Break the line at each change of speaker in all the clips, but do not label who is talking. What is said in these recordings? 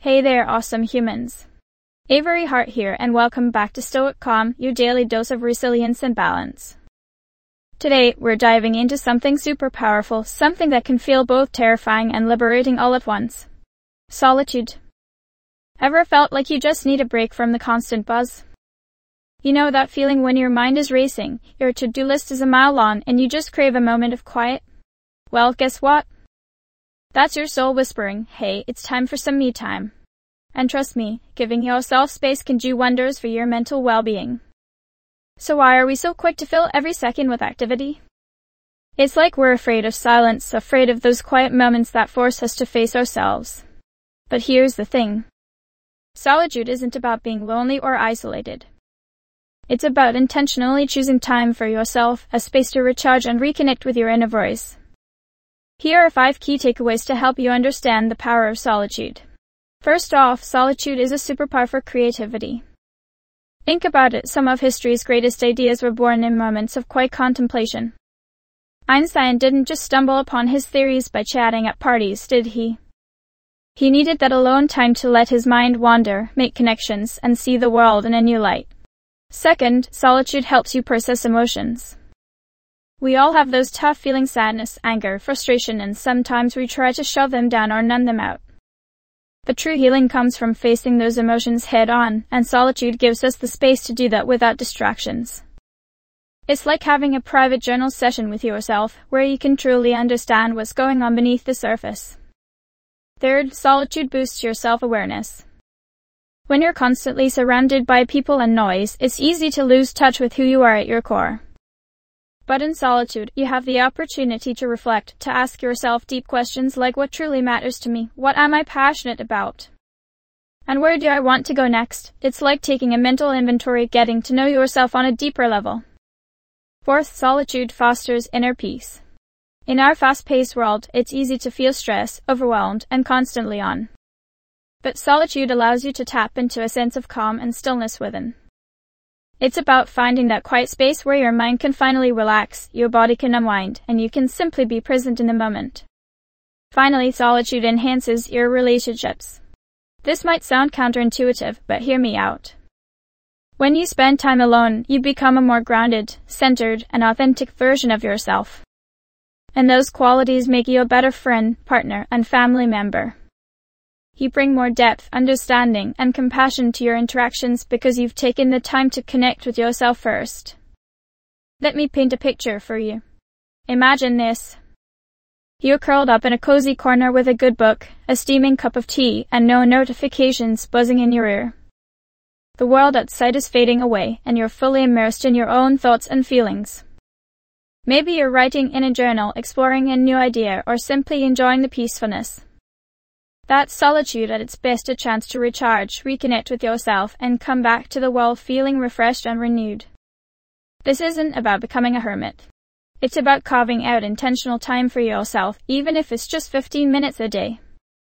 Hey there, awesome humans. Avery Hart here, and welcome back to Stoic Calm, your daily dose of resilience and balance. Today, we're diving into something super powerful, something that can feel both terrifying and liberating all at once. Solitude. Ever felt like you just need a break from the constant buzz? You know that feeling when your mind is racing, your to-do list is a mile long, and you just crave a moment of quiet? Well, guess what? That's your soul whispering, hey, it's time for some me time. And trust me, giving yourself space can do wonders for your mental well-being. So why are we so quick to fill every second with activity? It's like we're afraid of silence, afraid of those quiet moments that force us to face ourselves. But here's the thing. Solitude isn't about being lonely or isolated. It's about intentionally choosing time for yourself, a space to recharge and reconnect with your inner voice. Here are 5 key takeaways to help you understand the power of solitude. First off, solitude is a superpower for creativity. Think about it, some of history's greatest ideas were born in moments of quiet contemplation. Einstein didn't just stumble upon his theories by chatting at parties, did he? He needed that alone time to let his mind wander, make connections, and see the world in a new light. Second, solitude helps you process emotions. We all have those tough feelings: sadness, anger, frustration, and sometimes we try to shove them down or numb them out. But true healing comes from facing those emotions head on, and solitude gives us the space to do that without distractions. It's like having a private journal session with yourself, where you can truly understand what's going on beneath the surface. Third, solitude boosts your self-awareness. When you're constantly surrounded by people and noise, it's easy to lose touch with who you are at your core. But in solitude, you have the opportunity to reflect, to ask yourself deep questions like what truly matters to me, what am I passionate about, and where do I want to go next. It's like taking a mental inventory, getting to know yourself on a deeper level. Fourth, solitude fosters inner peace. In our fast-paced world, it's easy to feel stressed, overwhelmed, and constantly on. But solitude allows you to tap into a sense of calm and stillness within. It's about finding that quiet space where your mind can finally relax, your body can unwind, and you can simply be present in the moment. Finally, solitude enhances your relationships. This might sound counterintuitive, but hear me out. When you spend time alone, you become a more grounded, centered, and authentic version of yourself. And those qualities make you a better friend, partner, and family member. You bring more depth, understanding, and compassion to your interactions because you've taken the time to connect with yourself first. Let me paint a picture for you. Imagine this. You're curled up in a cozy corner with a good book, a steaming cup of tea, and no notifications buzzing in your ear. The world outside is fading away, and you're fully immersed in your own thoughts and feelings. Maybe you're writing in a journal, exploring a new idea, or simply enjoying the peacefulness. That's solitude at its best, a chance to recharge, reconnect with yourself, and come back to the world feeling refreshed and renewed. This isn't about becoming a hermit. It's about carving out intentional time for yourself, even if it's just 15 minutes a day.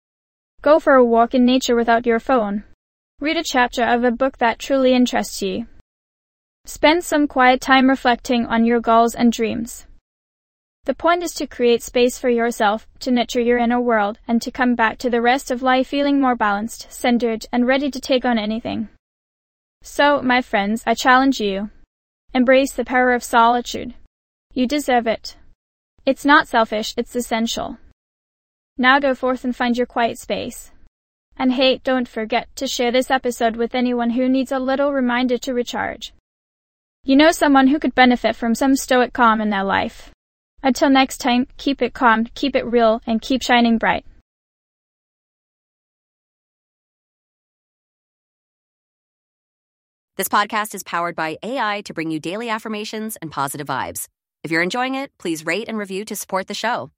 Go for a walk in nature without your phone. Read a chapter of a book that truly interests you. Spend some quiet time reflecting on your goals and dreams. The point is to create space for yourself, to nurture your inner world, and to come back to the rest of life feeling more balanced, centered, and ready to take on anything. So, my friends, I challenge you. Embrace the power of solitude. You deserve it. It's not selfish, it's essential. Now go forth and find your quiet space. And hey, don't forget to share this episode with anyone who needs a little reminder to recharge. You know someone who could benefit from some stoic calm in their life. Until next time, keep it calm, keep it real, and keep shining bright.
This podcast is powered by AI to bring you daily affirmations and positive vibes. If you're enjoying it, please rate and review to support the show.